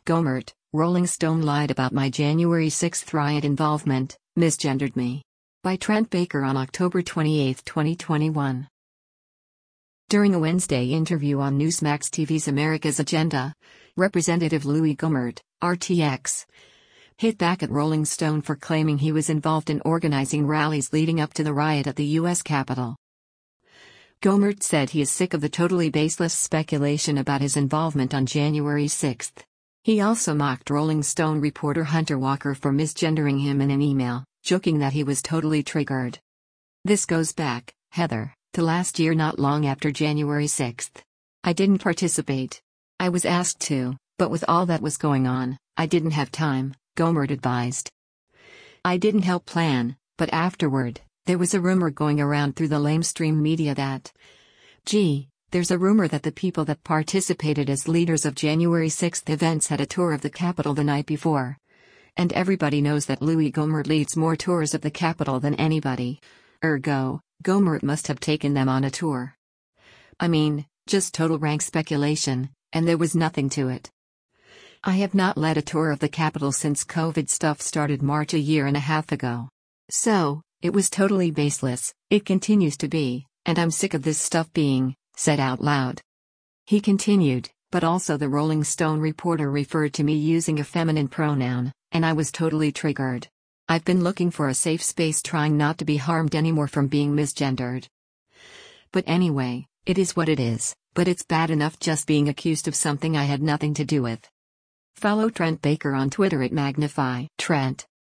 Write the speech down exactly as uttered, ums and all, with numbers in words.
Gohmert, Rolling Stone lied about my January sixth riot involvement, misgendered me. By Trent Baker on October twenty-eighth, twenty twenty-one. During a Wednesday interview on Newsmax T V's America's Agenda, Representative Louis Gohmert, R T X, hit back at Rolling Stone for claiming he was involved in organizing rallies leading up to the riot at the U S Capitol. Gohmert said he is sick of the totally baseless speculation about his involvement on January sixth. He also mocked Rolling Stone reporter Hunter Walker for misgendering him in an email, joking that he was totally triggered. This goes back, Heather, to last year, not long after January sixth. I didn't participate. I was asked to, but with all that was going on, I didn't have time, Gohmert advised. I didn't help plan, but afterward, there was a rumor going around through the lamestream media that, gee, there's a rumor that the people that participated as leaders of January sixth events had a tour of the Capitol the night before. And everybody knows that Louis Gohmert leads more tours of the Capitol than anybody. Ergo, Gohmert must have taken them on a tour. I mean, just total rank speculation, and there was nothing to it. I have not led a tour of the Capitol since COVID stuff started March a year and a half ago. So, it was totally baseless, it continues to be, and I'm sick of this stuff being said out loud. He continued, but also the Rolling Stone reporter referred to me using a feminine pronoun, and I was totally triggered. I've been looking for a safe space, trying not to be harmed anymore from being misgendered. But anyway, it is what it is, but it's bad enough just being accused of something I had nothing to do with. Follow Trent Baker on Twitter at Magnify Trent.